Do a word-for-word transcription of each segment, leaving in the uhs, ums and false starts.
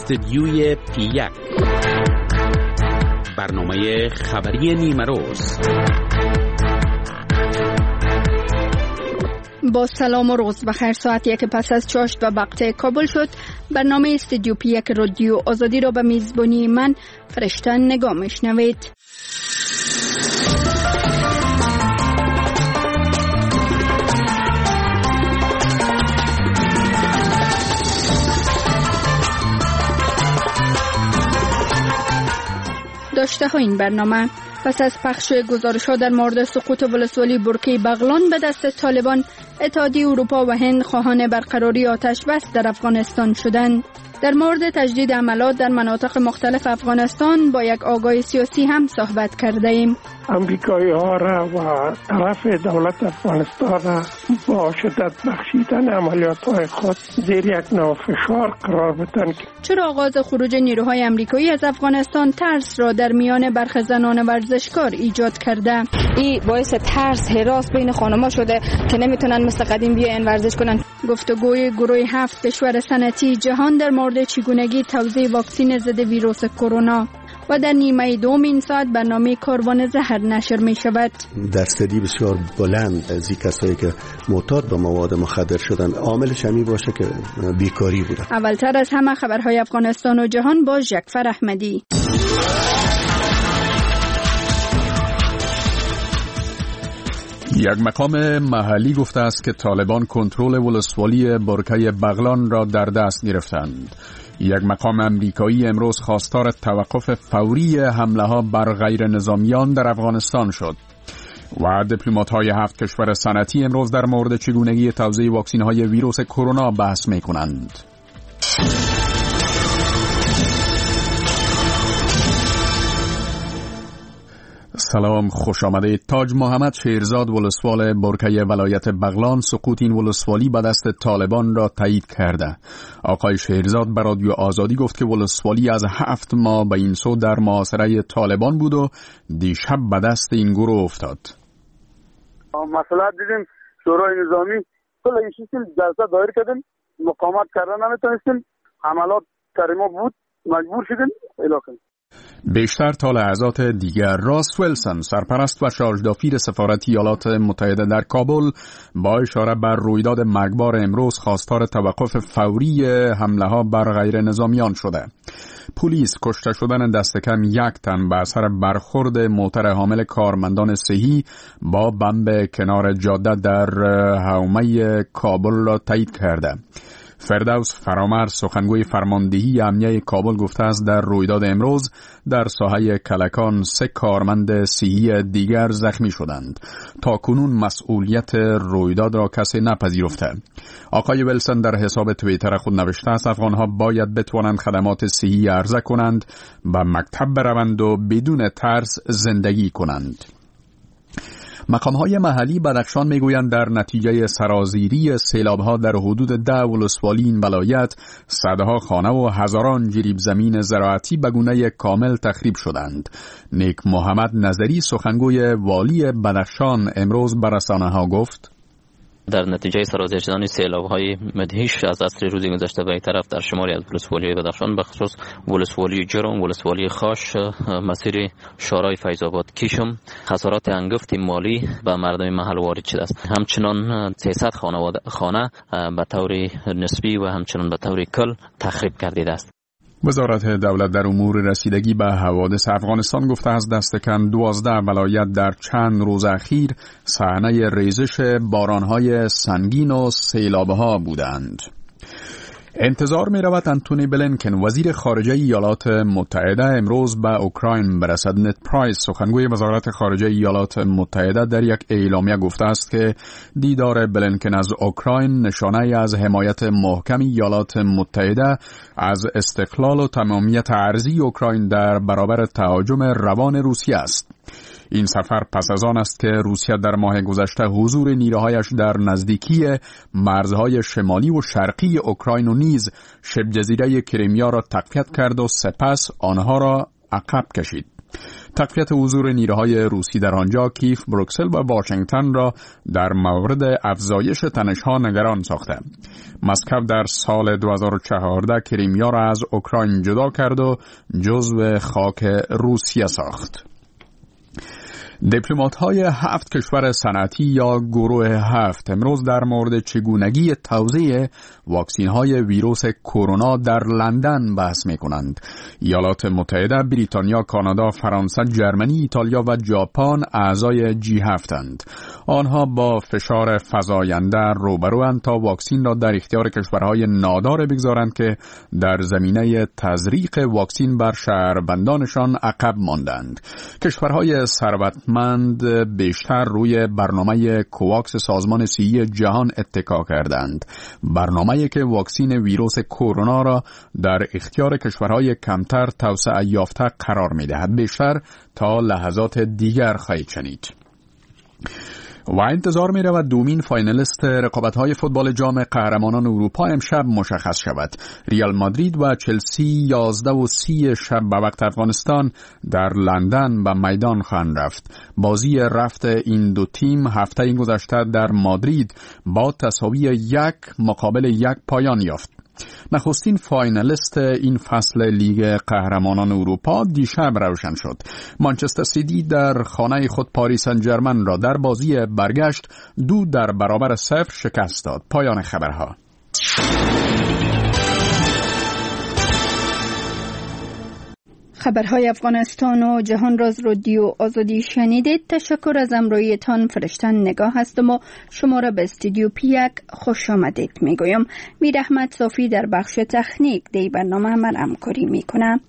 استدیوی پی یک، برنامه خبری نیمه روز. با سلام و روز بخیر. ساعت یک پس از چاشت و وقت کابل شد. برنامه استدیو پی یک رادیو آزادی را به میزبانی من فرشته نگاه میشنوید. داشته ها این برنامه: پس از پخش گزارش‌ها در مورد سقوط ولسوالی برکه بغلان به دست طالبان، اتحادیه اروپا و هند خواهان برقراری آتش بس در افغانستان شدند. در مورد تجدید عملات در مناطق مختلف افغانستان با یک آگاه سیاسی هم صحبت کرده ایم. امریکایی ها را و طرف دولت افغانستان را با شدت بخشیدن عملیات های خود زیر یک نوع فشار قرار بدن. چرا آغاز خروج نیروهای امریکایی از افغانستان ترس را در میان برخی زنان ورزشکار ایجاد کرده؟ این باعث ترس، هراس بین خانم‌ها شده که نمیتونن مثل قدیم بیاین ورزش کنن. گفتگوی گروه هفت کشور صنعتی جهان در مورد چگونگی توزیع واکسن ضد ویروس کرونا. و در نیمه دوم این ساعت برنامه کاروان زهر نشر می شود. درصدی بسیار بلند از این کسایی که معتاد به مواد مخدر شدن، عاملش همین باشه که بیکاری بوده. اولتر از همه خبرهای افغانستان و جهان با ژکفر احمدی. یک مقام محلی گفته است که طالبان کنترل ولسوالی برکه بغلان را در دست گرفتند. یک مقام امریکایی امروز خواستار توقف فوری حمله ها بر غیر نظامیان در افغانستان شد. و دیپلمات‌های هفت کشور صنعتی امروز در مورد چگونگی توزیع واکسن‌های ویروس کرونا بحث می‌کنند. سلام، خوش آمدید. تاج محمد شیرزاد ولسوال برکه ولایت بغلان سقوط این ولسوالی به دست طالبان را تایید کرده. آقای شیرزاد به رادیو آزادی گفت که ولسوالی از هفت ماه به این سو در محاصره طالبان بود و دیشب به دست این گروه افتاد. مسئله دیدیم شورای نظامی کل ایشیسیم جلسه دایر کردیم، مقاومت کردن نمیتونستیم، حملات کریما بود، مجبور شدیم علاقه. بیشتر تا لحظات دیگر راس ویلسون، سرپرست و شارژدافیر سفارت ایالات متحده در کابل، با اشاره بر رویداد مرگبار امروز خواستار توقف فوری حمله ها بر غیر نظامیان شده. پلیس کشته شدن دست کم یک تن به اثر برخورد موتر حامل کارمندان صحی با بمب کنار جاده در حومه کابل را تایید کرده. فردوس فرامرز سخنگوی فرماندهی امنیه کابل گفته است در رویداد امروز در ساحه کلکان سه کارمند صحی دیگر زخمی شدند. تا کنون مسئولیت رویداد را کسی نپذیرفته. آقای ویلسون در حساب توییتر خود نوشته است افغانها باید بتوانند خدمات صحی عرضه کنند، به مکتب بروند و بدون ترس زندگی کنند. مقام‌های محلی بدخشان میگویند در نتیجه سرازیری سیلاب‌ها در حدود ده ولسوالی این ولایت صدها خانه و هزاران جریب زمین زراعتی به گونه کامل تخریب شدند. نیک محمد نظری سخنگوی والی بدخشان امروز به رسانه‌ها گفت در نتیجه سرازیر شدن سیلاب‌های مدهش از عصر روز گذشته به این طرف در شماری از ولسوالی بدخشان به خصوص ولسوالی جرم، ولسوالی خاش، مسیر شارای فیض‌آباد کیشم خسارات انگفت مالی به مردم محل وارد شده است. همچنان سیصد خانواده خانه به طور نسبی و همچنان به طور کل تخریب گردیده است. وزارت دولت در امور رسیدگی به حوادث افغانستان گفته است دست کم دوازده ولایت در چند روز اخیر صحنه ریزش بارانهای سنگین و سیلاب‌ها بودند. انتظار می رود انتونی بلینکن وزیر خارجه ایالات متحده امروز به اوکراین برسد. نت پرایس سخنگوی وزارت خارجه ایالات متحده در یک اعلامیه گفته است که دیدار بلینکن از اوکراین نشانه از حمایت محکم ایالات متحده از استقلال و تمامیت ارضی اوکراین در برابر تهاجم روان روسیه است. این سفر پس از آن است که روسیه در ماه گذشته حضور نیروهایش در نزدیکی مرزهای شمالی و شرقی اوکراین و نیز شبه جزیره کریمیا را تقویت کرد و سپس آنها را عقب کشید. تقویت حضور نیروهای روسی در آنجا کیف، بروکسل و واشنگتن را در مورد افزایش تنش‌ها نگران ساخته. مسکو در سال دو هزار و چهارده کریمیا را از اوکراین جدا کرد و جزو خاک روسیه ساخت. دیپلمات‌های هفت کشور صنعتی یا گروه هفت امروز در مورد چگونگی توزیع واکسین‌های ویروس کرونا در لندن بحث می‌کنند. ایالات متحده، بریتانیا، کانادا، فرانسه، ژرمنی، ایتالیا و ژاپن اعضای جی هفتند. آنها با فشار فزاینده روبروند تا واکسین را در اختیار کشورهای نادار بگذارند که در زمینه تزریق واکسین بر شهروندانشان عقب ماندند. کشورهای ثروت مند بیشتر روی برنامه کوواکس سازمان صحی جهان اتکا کردند. برنامه‌ای که واکسین ویروس کرونا را در اختیار کشورهای کمتر توسعه یافته قرار می‌دهد. بیشتر تا لحظات دیگر خواهید شنید. و انتظار می رود دومین فاینالیست رقابت‌های فوتبال جام قهرمانان اروپا امشب مشخص شود. ریال مادرید و چلسی یازده و سی شب به وقت افغانستان در لندن به میدان خواهند رفت. بازی رفت این دو تیم هفته گذشته در مادرید با تساوی یک مقابل یک پایان یافت. نخستین فاینالیست این فصل لیگ قهرمانان اروپا دیشب روشن شد. مانچستر سیتی در خانه خود پاریس سن ژرمن را در بازی برگشت دو در برابر صفر شکست داد. پایان خبرها. خبرهای افغانستان و جهان راز رادیو آزادی شنیدید. تشکر از امرویتان. فرشتن نگاه هستم و شما را به استودیو پی یک خوش آمدید میگویم. میر احمد صافی در بخش تکنیک دی برنامه من همکاری میکنم.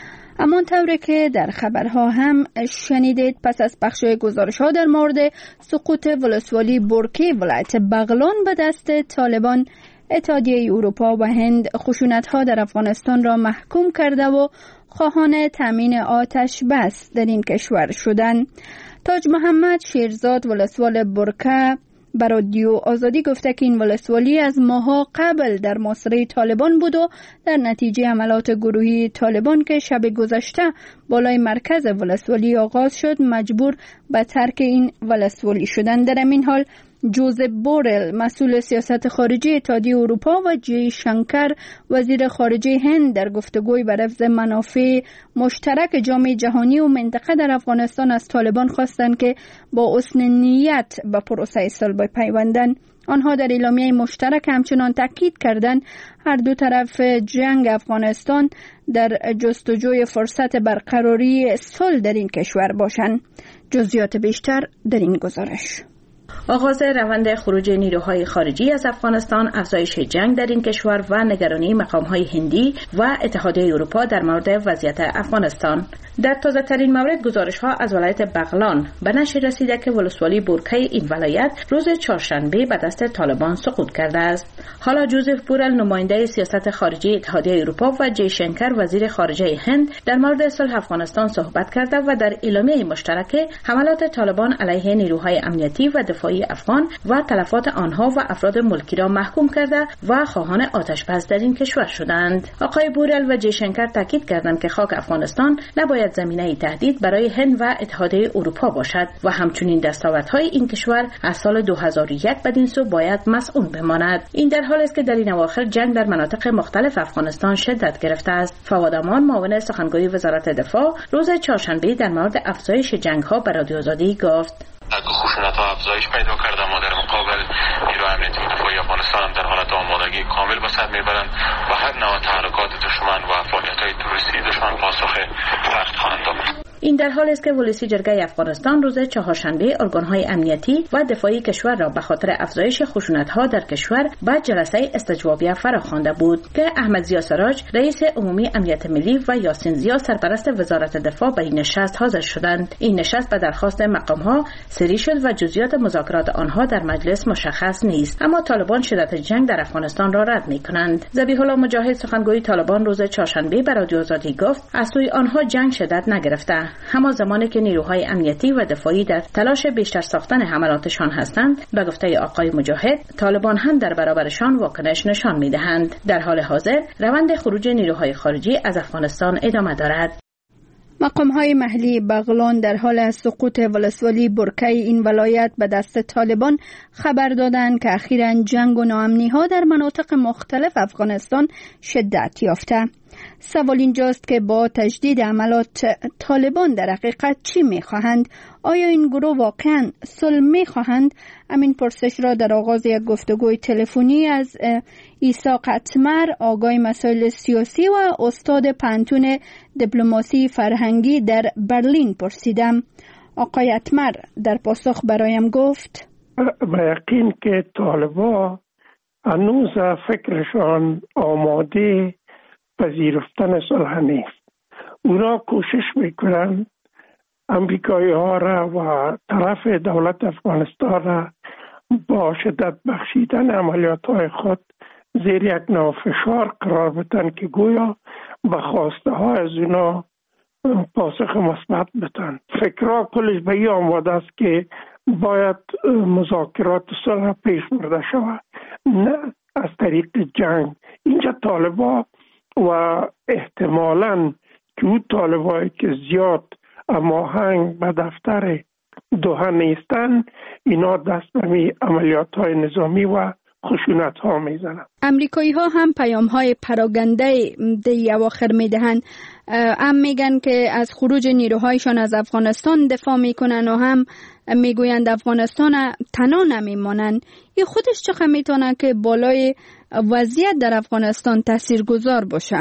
اما طوری که در خبرها هم شنیدید، پس از پخش گزارش ها در مورد سقوط ولسوالی برکی ولایت بغلان به دست طالبان، اتحادیه اروپا و هند خشونت‌ها در افغانستان را محکوم کرده و خواهان تامین آتش بس در این کشور شدن. تاج محمد شیرزاد ولسوال برکه به رادیو آزادی گفته که این ولسوالی از ماها قبل در محاصره طالبان بود و در نتیجه عملات گروهی طالبان که شب گذشته بالای مرکز ولسوالی آغاز شد مجبور به ترک این ولسوالی شدن. در این حال جوزف بورل مسئول سیاست خارجی اتحادیه اروپا و جی شنکر وزیر خارجه هند در گفتگوی بر حفظ منافع مشترک جامعه جهانی و منطقه در افغانستان از طالبان خواستند که با حسن نیت به پروسه صلح بپیوندند. آنها در اعلامیه مشترک همچنان تاکید کردند هر دو طرف جنگ افغانستان در جستجوی فرصت برقراری صلح در این کشور باشند. جزئیات بیشتر در این گزارش. آغاز روند خروج نیروهای خارجی از افغانستان، افزایش جنگ در این کشور و نگرانی مقام‌های هندی و اتحادیه اروپا در مورد وضعیت افغانستان. در تازه ترین مورد گزارش‌ها از ولایت بغلان به نشر رسیده که ولسوالی برکه این ولایت روز چهارشنبه به دست طالبان سقوط کرده است. حالا جوزف بورل نماینده سیاست خارجی اتحادیه اروپا و جی شنکر وزیر خارجه هند در مورد صلح افغانستان صحبت کرده و در اعلامیه مشترک حملات طالبان علیه نیروهای امنیتی و دفاعی افغان و تلفات آنها و افراد ملکی را محکوم کرده و خواهان آتش‌بس در این کشور شدند. آقای بورل و جی شنکر تاکید کردند که خاک افغانستان نباید زمینه تهدید برای هند و اتحادیه اروپا باشد و همچنین دستاوردهای این کشور از سال دو هزار و یک بدین سو باید مسئول بماند. این در حالی است که در این اواخر جنگ در مناطق مختلف افغانستان شدت گرفته است. فواد امان معاون سخنگوی وزارت دفاع روز چهارشنبه در مورد افزایش جنگ‌ها به رادیو آزادی گفت: خشونت‌ها افزایش پیدا کرده، ما در مقابل نیروی امنیتی و دفاعی افغانستان هم در حالت آمادگی کامل به سر میبرند و هر نوع تحرکات دشمن و فعالیت‌های تروریستی دشمن پاسخ سخت خواهند داد. این در حالی است که ولسی جرگه افغانستان روز چهارشنبه ارگان‌های امنیتی و دفاعی کشور را به خاطر افزایش خشونت‌ها در کشور به جلسه استجوابیه فراخوانده بود که احمد ضیا سراج رئیس عمومی امنیت ملی و یاسین ضیا سرپرست وزارت دفاع به این نشست حاضر شدند. این نشست به درخواست مقام‌ها سری شد و جزئیات مذاکرات آنها در مجلس مشخص نیست، اما طالبان شدت جنگ در افغانستان را رد می‌کنند. ذبیح الله مجاهد سخنگوی طالبان روز چهارشنبه به رادیو آزادی گفت از سوی آنها جنگ شدت نگرفته، اما زمانی که نیروهای امنیتی و دفاعی در تلاش بیشتر ساختن حملاتشان هستند، به گفته آقای مجاهد طالبان هم در برابرشان واکنش نشان می‌دهند. در حال حاضر روند خروج نیروهای خارجی از افغانستان ادامه دارد. مقام‌های محلی بغلان در حال از سقوط ولسوالی برکی این ولایت به دست طالبان خبر دادند که اخیراً جنگ و ناامنی‌ها در مناطق مختلف افغانستان شدت یافته. سوال اینجاست که با تجدید عملات طالبان در حقیقت چی می‌خواهند؟ آیا این گروه واقعاً صلح می‌خواهند؟ همین پرسش را در آغاز یک گفتگوی تلفنی از عیسی قطمر، آگای مسائل سیاسی و استاد پانتون دیپلماسی فرهنگی در برلین پرسیدم. آقای قطمر در پاسخ برایم گفت: به یقین که طالبان هنوز فکرشان آماده پذیرفتن صلح نیست. اونا کوشش میکنن امریکایی ها را و طرف دولت افغانستان را با شدت بخشیدن عملیات های خود زیر یک نوع فشار قرار بدن که گویا به خواسته ها از اونا پاسخ مثبت بدن. فکرها کلش به این آماده است که باید مذاکرات صلح پیش برده شود، نه از طریق جنگ. اینجا طالبان و احتمالاً که اون طالبایی که زیاد هماهنگ به دفتر دوحه نیستن، اینا دست به عملیات های نظامی و خشونت ها میزنن. امریکایی ها هم پیام های پراگنده دی اواخر میدهن، هم میگن که از خروج نیروهایشان از افغانستان دفاع میکنن و هم میگویند افغانستان تنها نمیمانند. این خودش چقدر میتونه که بالای وضعیت در افغانستان تاثیرگذار باشه؟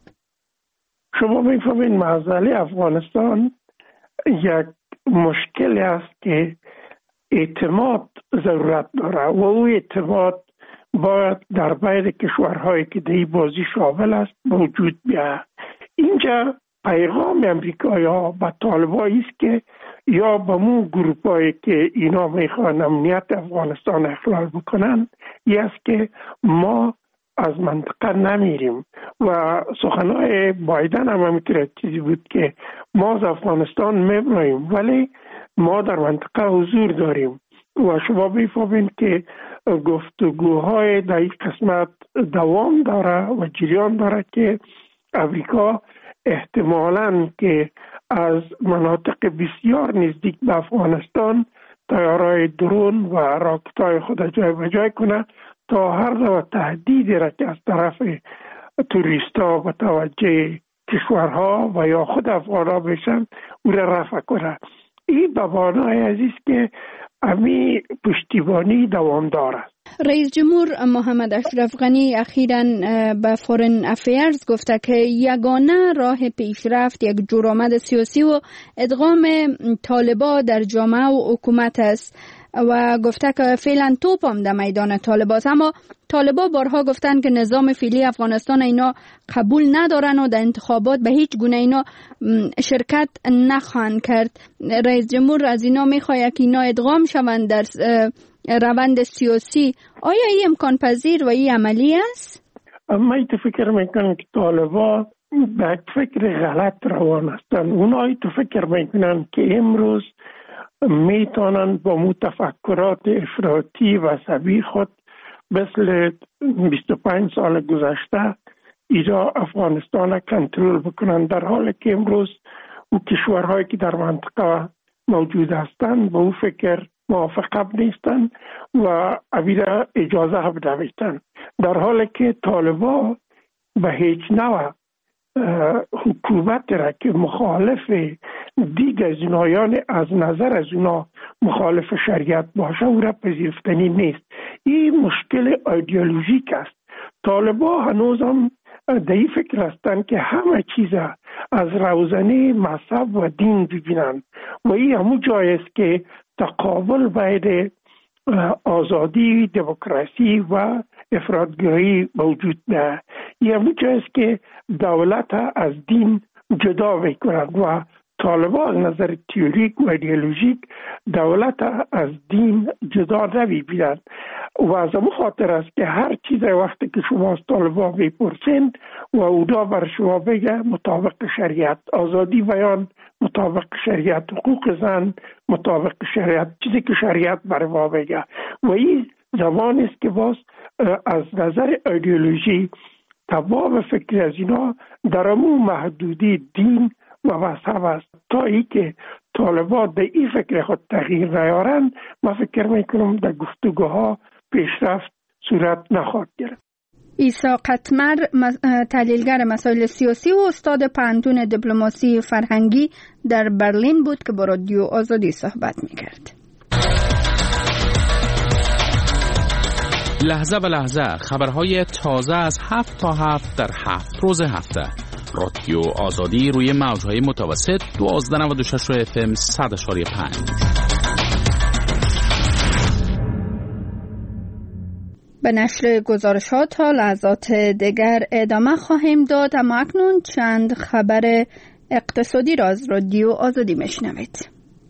شما میفهمید مسئله افغانستان یک مشکلی است که اعتماد ضرورت داره و او اعتماد باید در بین کشورهایی که در بازی شامل است موجود بیاید. اینجا پیغام امریکایی ها به طالبان است که یا به مون گروپایی که اینا میخوان امنیت افغانستان اخلال بکنن، یه است که ما از منطقه نمیریم و سخنهای بایدن هم همینطور چیزی بود که ما از افغانستان میبریم ولی ما در منطقه حضور داریم و شما بیفهمین که گفتگوهای در این قسمت دوام داره و جریان داره که امریکا احتمالاً که از مناطق بسیار نزدیک به افغانستان طیارهای درون و راکتای خود جای به جای کنه تا هر نوع تهدیدی را که از طرف توریستا به توجه کشورها و یا خود افغانها بشن او را رفع کنه. این به معنای عزیز که امی پشتیبانی دوام داره. رئیس جمهور محمد اشرف غنی اخیراً به فورن افیرز گفته که یگانه راه پیشرفت یک جرأت سیاسی و ادغام طالبان در جامعه و حکومت است و گفته که فعلا توپ هم در میدان طالبان است. اما طالبان بارها گفتن که نظام فعلی افغانستان اینا قبول ندارن و در انتخابات به هیچ گونه اینا شرکت نخواهند کرد. رئیس جمهور از اینا میخواد که اینا ادغام شوند در روند سیاسی. آیا این امکان پذیر و این عملی است؟ اما ایت فکر میکنم که طالبان به فکر غلط روان هستند. اونایی تو فکر میکنن که امروز میتونن با متفکرات افراطی و عصبی خود مثل بیست و پنج سال گذشته ایجا افغانستان را کنترل بکنن، در حالی که امروز او کشورهایی که در منطقه موجود هستند با او فکر موافق نیستن و اویرا اجازه هم نمیتن، در حالی که طالبان به هیچ نوع حکومت را که مخالف دیگر از اینا یعنی از نظر از اونا مخالف شریعت باشه او را پذیرفتنی نیست. این مشکل ایدئولوژیک است. طالبان هنوز هم در این فکر هستند که همه چیز از روزنه مذهب و دین ببینند و این همون جای است که تقابل بین آزادی، دموکراسی و افراطگری موجود نه. این همون جای است که دولت از دین جدا میکنند و طالبان از نظر تئوریک و ایدئولوژیک دولت از دین جدا نمیبینند و از همون خاطر است که هر چیز وقتی که شما از طالبان میپرسین و اونا بر شما بگه مطابق شریعت، آزادی بیان مطابق شریعت، حقوق زن مطابق شریعت، چیزی که شریعت بر ما بگه و این زمان است که باز از نظر ایدئولوژی تمام فکر از اینا در امون محدودی دین و مذهب است. تا ای که طالبان در این فکر خود تغییر نیارند، من فکر میکنم در گفتگوها پیشرفت صورت نخواهد گرفت. عیسی قطمر تحلیلگر مسائل سیاسی و استاد پانتون دیپلماسی فرهنگی در برلین بود که با رادیو آزادی صحبت میکرد. لحظه به لحظه خبرهای تازه از هفت تا هفت در هفت روز هفته. رادیو آزادی روی موجهای متوسط دوازده نود و شش اف ام صد اشاری پنج. به نشر گزارشات تا لحظات دیگر ادامه خواهیم داد، اما اکنون چند خبر اقتصادی را از رادیو آزادی میشنوید.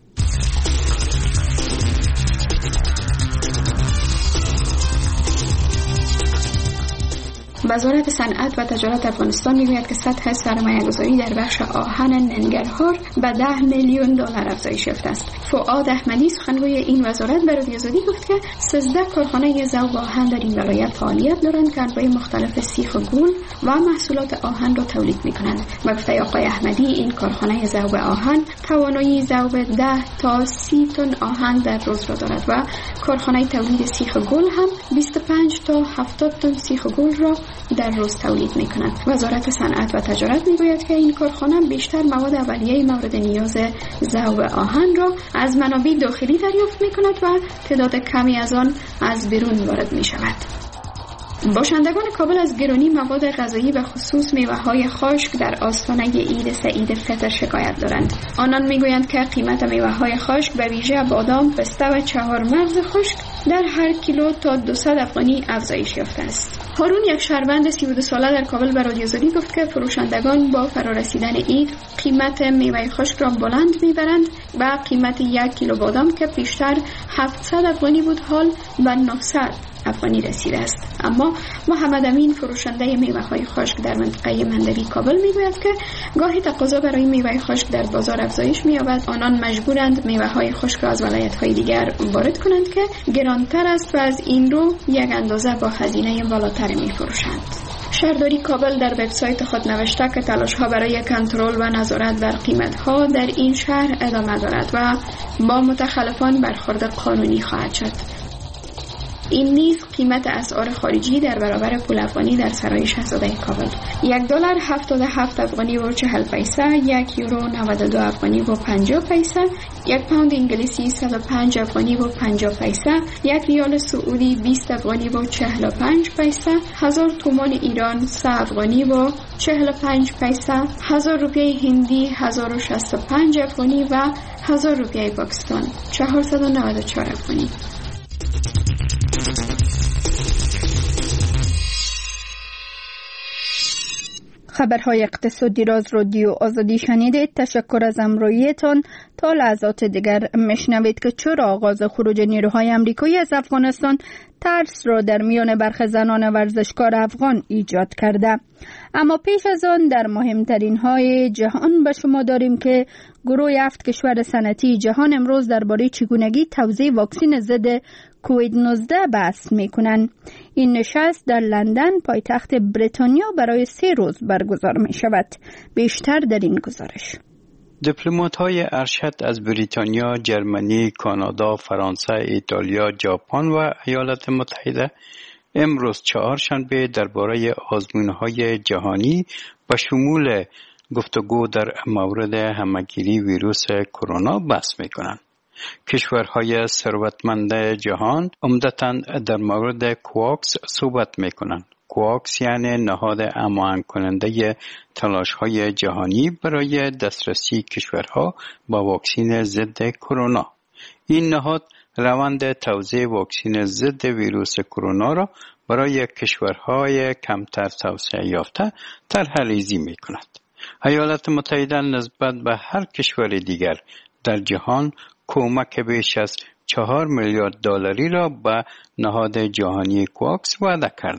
وزارت صنعت و تجارت افغانستان میگوید که سطح سرمایه‌گذاری در بخش آهن ننگرهار به ده میلیون دلار افزایش یافته است. فؤاد احمدی سخنگوی این وزارت به رادیو آزادی گفت که سیزده کارخانه ذوب آهن در این ولایت فعالیت دارند که انواع مختلف سیخ و گول و محصولات آهن را تولید می‌کنند. به گفته آقای احمدی این کارخانه ذوب آهن توانایی ذوب ده تا سی تن آهن در روز را دارد و کارخانه تولید سیخ گل هم بیست و پنج تا هفتاد تن سیخ گل را در روز تولید می‌کند. وزارت صنعت و تجارت می‌گوید که این کارخانه بیشتر مواد اولیه مورد نیاز ذوب آهن را از منابع داخلی دریافت می‌کند و تعداد کمی از آن از بیرون وارد می‌شود. باشندگان کابل از گرانی مواد غذایی به خصوص میوه‌های خشک در آستانه عید سعید فطر شکایت دارند. آنان میگویند که قیمت میوه‌های خشک به ویژه بادام، پسته و چهار مغز خشک در هر کیلو تا دویست افغانی افزایش یافته است. هارون، یک شهروند سی و دو ساله در کابل، به رادیو آزادی گفت که فروشندگان با فرارسیدن عید قیمت میوه خشک را بلند میبرند و قیمت یک کیلو بادام که پیشتر هفتصد افغانی بود حال به نهصد افغانی رسیده است. اما محمد امین، فروشنده میوه‌های خشک در منطقه مندوی کابل، میگوید که گاهی تقاضا برای میوه خشک در بازار افزایش می‌یابد. آنان مجبورند میوه‌های خشک را از ولایت‌های دیگر وارد کنند که گرانتر است و از این رو یک اندازه با هزینه بالاتر می‌فروشند. شهرداری کابل در وبسایت خود نوشته که تلاش‌ها برای کنترل و نظارت بر قیمت‌ها در این شهر ادامه دارد و با متخلفان برخورد قانونی خواهد شد. این نیز قیمت اسعار خارجی در برابر پول افغانی در سرای شاهزاده کابل: یک دلار هفتاد و هفت افغانی و چهل پیسه، یک یورو نود و دو افغانی و پنجاه پیسه، یک پوند انگلیسی صد و پنج افغانی و پنجاه پیسه، یک ریال سعودی بیست افغانی و چهل و پنج پیسه، هزار تومان ایران سه افغانی و چهل و پنج پیسه، هزار روپیه هندی هزار و شصت و پنج افغانی و هزار روپیه پاکستان چهارصد و نود و چهار افغانی. خبرهای اقتصادی را از رادیو آزادی شنیدید. تشکر از همراهیتان. تا لحظات دیگر میشنوید که چرا آغاز خروج نیروهای آمریکایی از افغانستان ترس را در میان برخی زنان ورزشکار افغان ایجاد کرده. اما پیش از آن در مهمترین های جهان به شما داریم که گروه هفت کشور صنعتی جهان امروز درباره چگونگی توزیع واکسن ضد کووید نوزده بحث میکنند. این نشست در لندن پایتخت بریتانیا برای سه روز برگزار می شود. بیشتر در این گزارش. دیپلمات‌های ارشد از بریتانیا، جرمنی، کانادا، فرانسه، ایتالیا، ژاپن و ایالات متحده امروز چهارشنبه درباره آزمون‌های جهانی به شمول گفتگو در مورد همه‌گیری ویروس کرونا بحث می‌کنند. کشورهای ثروتمند جهان عمدتاً در مورد کواکس صحبت می‌کنند. کواکس یعنی نهاد هماهنگ کننده تلاش‌های جهانی برای دسترسی کشورها با واکسن ضد کرونا. این نهاد روند توزیع واکسن ضد ویروس کرونا را برای کشورهای کمتر توسعه یافته طرح‌ریزی می‌کند. ایالات متحده نسبت به هر کشور دیگر در جهان کمک بیش از چهار میلیارد دلاری را به نهاد جهانی کواکس وعده کرده.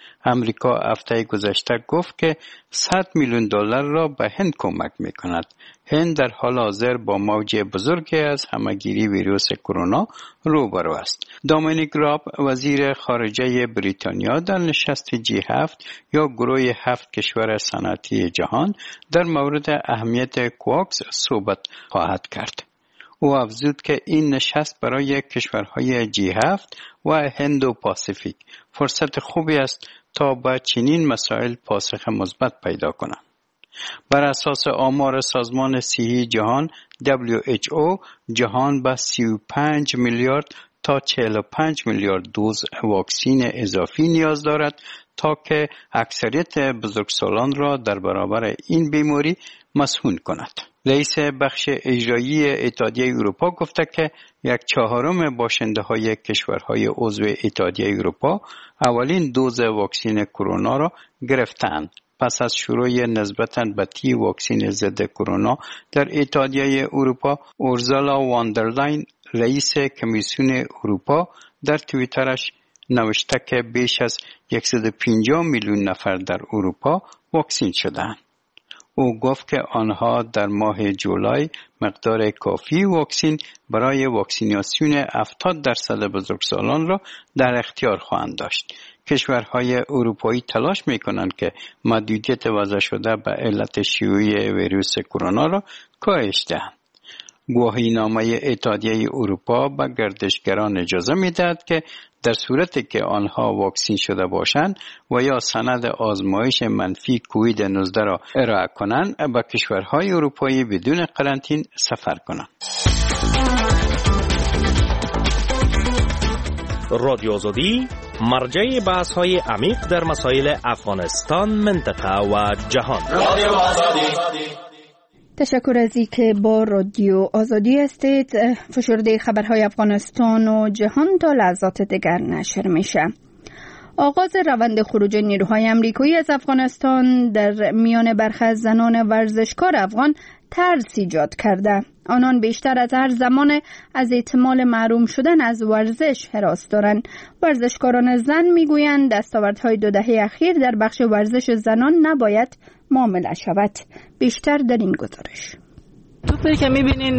امریکا هفته گذشته گفت که صد میلیون دلار را به هند کمک میکند. هند در حال حاضر با موج بزرگی از همهگیری ویروس کرونا روبرو است. دومینیک راب وزیر خارجه بریتانیا در نشست جی هفت یا گروه هفت کشور صنعتی جهان در مورد اهمیت کوواکس صحبت خواهد کرد. او افزود که این نشست برای کشورهای جی هفت و هند و پاسیفیک فرصت خوبی است تا به چنین مسائل پاسخ مثبت پیدا کنند. بر اساس آمار سازمان صحی جهان دبلیو اچ او، جهان به سی و پنج میلیارد تا چهل و پنج میلیارد دوز واکسین اضافی نیاز دارد تا که اکثریت بزرگسالان را در برابر این بیماری مسئول کند. رئیس بخش اجرایی اتحادیه اروپا گفته که یک چهارم باشنده های کشورهای عضو اتحادیه اروپا اولین دوز واکسین کرونا را گرفتند. پس از شروع نسبتاً بدی واکسین ضد کرونا در اتحادیه اروپا، اورزالا واندرلاین رئیس کمیسیون اروپا در توییترش نوشته که بیش از صد و پنجاه میلیون نفر در اروپا واکسین شدند. او گفت که آنها در ماه جولای مقدار کافی واکسین برای واکسیناسیون هفتاد درصد بزرگسالان را در اختیار خواهند داشت. کشورهای اروپایی تلاش می‌کنند که محدودیت وضع شده به علت شیوع ویروس کرونا را کاهش دهند. گواهینامه اتحادیه اروپا به گردشگران اجازه می‌دهد که در صورتی که آنها واکسین شده باشند و یا سند آزمایش منفی کووید نوزده را ارائه کنند به کشورهای اروپایی بدون قرنطینه سفر کنند. رادیو آزادی مرجع بحث‌های عمیق در مسائل افغانستان، منطقه و جهان. رادیو آزادی. تشکر از اینکه با رادیو آزادی هستید. فشرده خبرهای افغانستان و جهان تا لحظات دیگر نشر میشه. آغاز روند خروج نیروهای آمریکایی از افغانستان در میان برخی از زنان ورزشکار افغان ترس ایجاد کرده. آنان بیشتر از هر زمان از احتمال محروم شدن از ورزش هراس دارند. ورزشکاران زن میگویند دستاوردهای دو دهه اخیر در بخش ورزش زنان نباید معامله شود. بیشتر در این گزارش. توپی که میبینین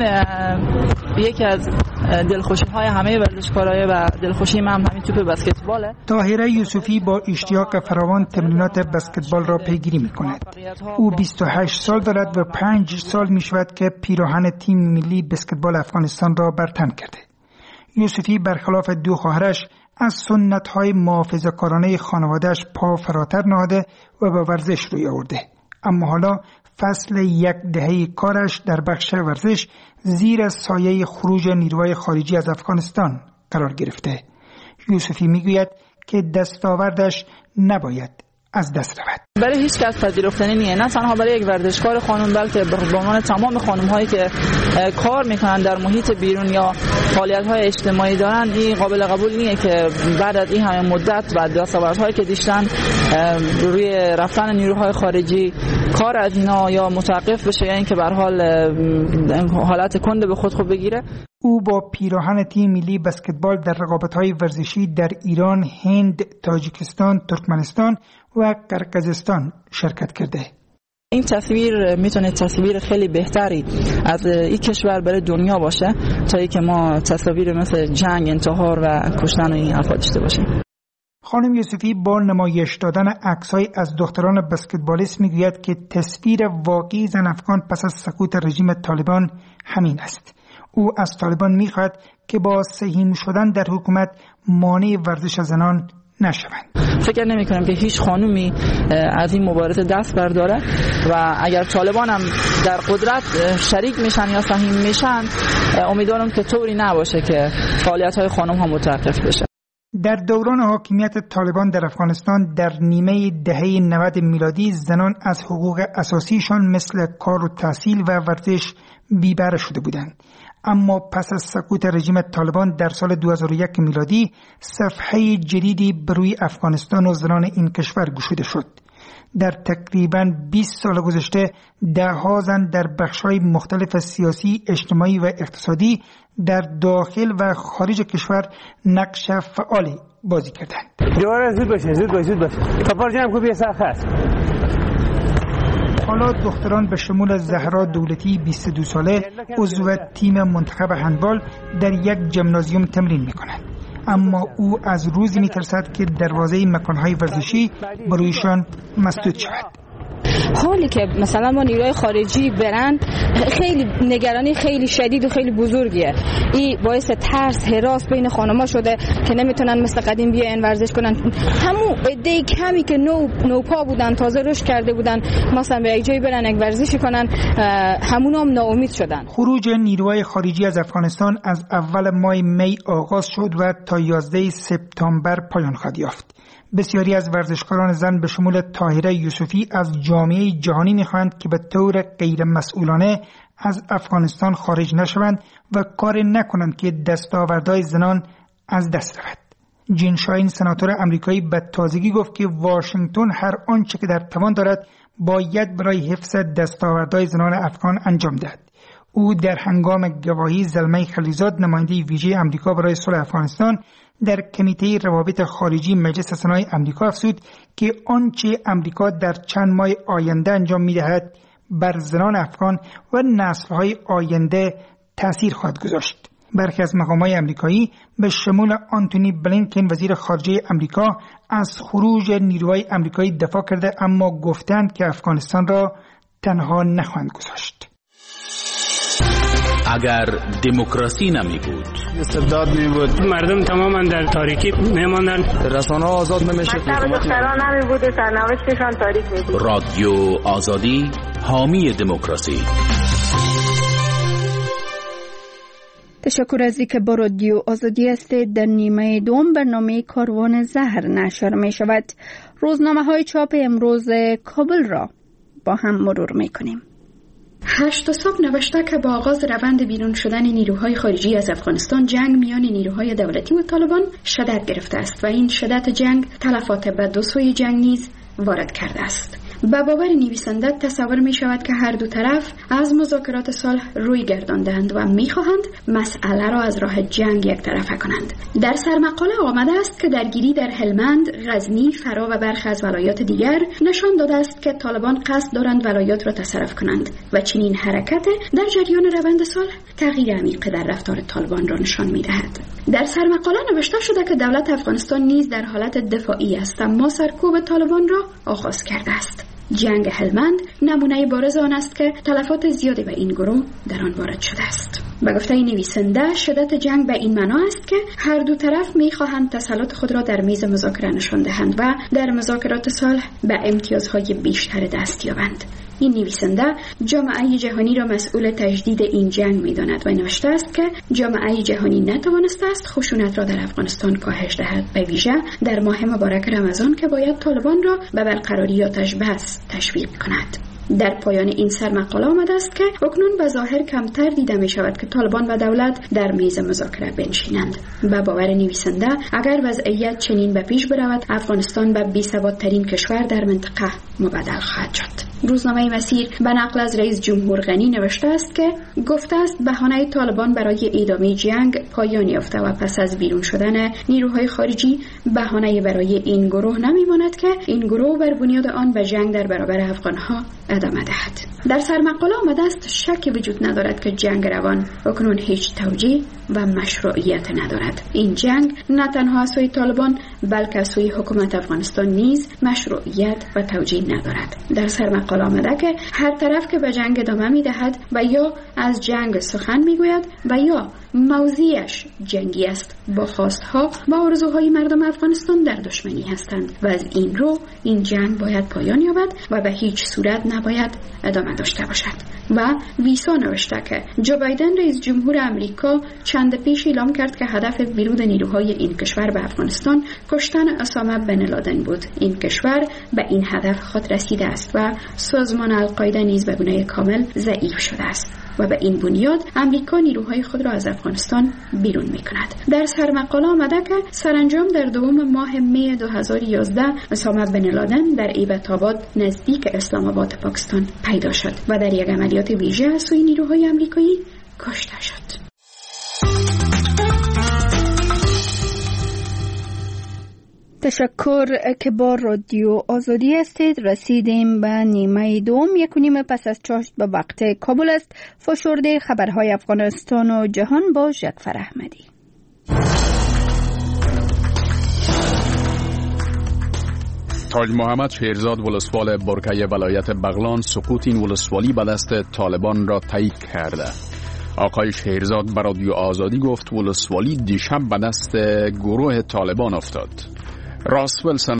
یکی از دلخوشی های همه ورزشکارای و دلخوشی من هم همین توپ بسکتباله. طاهره یوسفی با اشتیاق فراوان تمرینات بسکتبال را پیگیری میکند. او بیست و هشت سال دارد و پنج سال میشود که پیراهن تیم ملی بسکتبال افغانستان را بر تن کرده. یوسفی برخلاف دو خواهرش از سنت های محافظه‌کارانه خانواده‌اش پا فراتر نهاده و به ورزش روی آورده. اما حالا فصل یک دهه کارش در بخش ورزش زیر از سایه خروج نیروهای خارجی از افغانستان قرار گرفته. یوسفی میگوید که دستاوردش نباید از دست رود. برای هیچ کس پذیرفتنی نیست، نه تنها برای یک ورزشکار خانم بلکه به عنوان تمام خانم هایی که کار میکنن در محیط بیرون یا فعالیت های اجتماعی دارن. این قابل قبول نیست که بعد از این همه مدت و دستاوردهایی که داشتن روی رفتن نیروهای خارجی کار از اینا یا متوقف بشه یا اینکه به هر حال حالت کنده به خود خود بگیره. او با پیراهن تیم ملی بسکتبال در رقابت‌های ورزشی در ایران، هند، تاجیکستان، ترکمنستان و قرقیزستان شرکت کرده. این تصویر میتونه تصویر خیلی بهتری از این کشور برای دنیا باشه تا اینکه ما تصاویر مثل جنگ، انتحار و کشتن و این حرفا داشته باشیم. خانم یوسفی با نمایش دادن عکس‌های از دختران بسکتبالیست میگوید که تصویر واقعی زن افغان پس از سقوط رژیم طالبان همین است. او از طالبان میخواهد که با سهیم شدن در حکومت مانع ورزش زنان نشوند. فکر نمی کنم که هیچ خانومی از این مبارزه دست برداره و اگر طالبان هم در قدرت شریک میشن یا سهیم میشن امیدوارم که طوری نباشه که فعالیت های خانم ها متوقف بشه. در دوران حاکمیت طالبان در افغانستان در نیمه دهه نود میلادی زنان از حقوق اساسیشان مثل کار و تحصیل و ورزش بی‌بهره شده بودند. اما پس از سقوط رژیم طالبان در سال دو هزار و یک میلادی صفحه جدیدی بر روی افغانستان و زنان این کشور گشوده شد. در تقریباً بیست سال گذشته ده ها زن در بخش‌های مختلف سیاسی، اجتماعی و اقتصادی در داخل و خارج کشور نقش فعالی بازی کردند. جوار زود باشه زود باشه زود باشه کپار جمع کو بیا سرخ است. حالا دختران به شمول زهرا دولتی بیست و دو ساله عضو تیم منتخب هندبال در یک ژیمنازیوم تمرین می‌کند. اما او از روزی می‌ترسد که دروازه مکان‌های ورزشی برویشان مسدود شود. حالی که مثلا ما نیروهای خارجی برن خیلی نگرانی خیلی شدید و خیلی بزرگیه. این باعث ترس هراس بین خانم‌ها شده که نمیتونن مثل قدیم بیان ورزش کنن. همون عده کمی که نو نوپا بودن تازه رشد کرده بودن مثلا به یک جایی برن یک ورزشی کنن همونا هم ناامید شدن. خروج نیروهای خارجی از افغانستان از اول ماه می آغاز شد و تا یازده سپتامبر پایان خواهد یافت. بسیاری از ورزشکاران زن به شمول طاهره یوسفی از جامعه جهانی می‌خواهند که به طور غیر مسئولانه از افغانستان خارج نشوند و کار نکنند که دستاوردهای زنان از دست رود. جین شاین سناتور آمریکایی به تازگی گفت که واشنگتن هر آنچه که در توان دارد باید برای حفظ دستاوردهای زنان افغان انجام دهد. او در هنگام گواهی زلمه خلیزاد نماینده ویژه آمریکا برای صلح افغانستان در کمیته روابط خارجی مجلس سنای آمریکا افزود که آنچه آمریکا در چند ماه آینده انجام می‌دهد بر زنان افغان و نسل‌های آینده تأثیر خواهد گذاشت. برخی از مقام‌های آمریکایی به شمول آنتونی بلینکن وزیر خارجه آمریکا از خروج نیروهای آمریکایی دفاع کرده، اما گفتند که افغانستان را تنها نخواهند گذاشت. اگر دموکراسی نمی بود، استبداد می بود، مردم تماما در تاریکی می ماندن، رسانه ها آزاد نمیشد، مکتب دختران نمی بود و سرنوشتشان تاریک می بود. رادیو آزادی حامی دموکراسی. تشکر از اینکه با رادیو آزادی هستید. در نیمه دوم برنامه کاروان زهر نشر می شود. روزنامه های چاپ امروز کابل را با هم مرور می کنیم. هشت صبح نوشته که با آغاز روند بیرون شدن نیروهای خارجی از افغانستان جنگ میان نیروهای دولتی و طالبان شدت گرفته است و این شدت جنگ تلفات به دو سوی جنگ نیز وارد کرده است. به باور نویسنده تصور می شود که هر دو طرف از مذاکرات صلح روی گرداندند و می خواهند مسئله را از راه جنگ یک طرفه کنند. در سرمقاله آمده است که درگیری در هلمند، غزنی، فرا و برخی از ولایات دیگر نشان داده است که طالبان قصد دارند ولایات را تصرف کنند و چنین حرکت در جریان روند صلح تغییر عمیق در رفتار طالبان را نشان می دهد. در سرمقاله نوشته شده که دولت افغانستان نیز در حالت دفاعی است، اما سرکوب طالبان را آغاز کرده است. جنگ هلمند نمونه بارز آن است که تلفات زیادی به این گروه در آن وارد شده است. به گفته نویسنده شدت جنگ به این معنا است که هر دو طرف می‌خواهند تسلط خود را در میز مذاکره نشان دهند و در مذاکرات صلح به امتیازهای بیشتر دست یابند. این نویسنده جامعه جهانی را مسئول تجدید این جنگ می‌داند و نوشته است که جامعه جهانی نتوانسته است خشونت را در افغانستان کاهش دهد، به ویژه در ماه مبارک رمضان که باید طالبان را به برقراری آتش بس تشویق کند. در پایان این سرمقاله آمده است که اکنون به ظاهر کمتر دیده می شود که طالبان و دولت در میز مذاکره بنشینند. به باور نویسنده اگر وضعیت چنین به پیش برود افغانستان به بی‌ثبات‌ترین کشور در منطقه مبدل خواهد شد. روزنامه مسیر به نقل از رئیس جمهور غنی نوشته است که گفته است بهانه طالبان برای ادامه جنگ پایان یافته و پس از بیرون شدن نیروهای خارجی بهانه برای این گروه نمیماند که این گروه بر بنیاد آن به جنگ در برابر افغانها ادامه دهد. در سرمقاله آمده است شکی وجود ندارد که جنگ روان اکنون هیچ توجیه و مشروعیت ندارد. این جنگ نه تنها از سوی طالبان بلکه از سوی حکومت افغانستان نیز مشروعیت و توجیه ندارد. در سرمقاله آمده که هر طرف که به جنگ ادامه می‌دهد و یا از جنگ سخن می‌گوید و یا موضوعش جنگی است با خواستها و آرزوهای مردم افغانستان در دشمنی هستند و از این رو این جنگ باید پایان یابد و به هیچ صورت نباید ادامه داشته باشد. و ویسا نوشته که جو بایدن رئیس جمهور امریکا چند پیش اعلام کرد که هدف ورود نیروهای این کشور به افغانستان کشتن اسامه بن لادن بود. این کشور به این هدف خود رسیده است و سازمان القاعده نیز به گونه کامل ضعیف شده است و به این بنیاد امریکا نیروهای خود را از افغانستان بیرون می کند. در سرمقاله آمده که سرانجام در دوم ماه می دو هزار و یازده اسامه بن لادن در ایبت آباد نزدیک اسلام آباد پاکستان پیدا شد و در یک عملیات ویژه از سوی نیروهای امریکایی کشته شد. تشکر که با رادیو آزادی هستید. رسیدیم به نیمه دوم. یک و نیم پس از چاشت به وقت کابل است. فشرده خبرهای افغانستان و جهان با جعفر احمدی. تاج محمد شیرزاد ولسوال برکه ولایت بغلان سقوط این ولسوالی به دست طالبان را تایید کرده. آقای شیرزاد به رادیو آزادی گفت ولسوالی دیشب به دست گروه طالبان افتاد. راس ولسن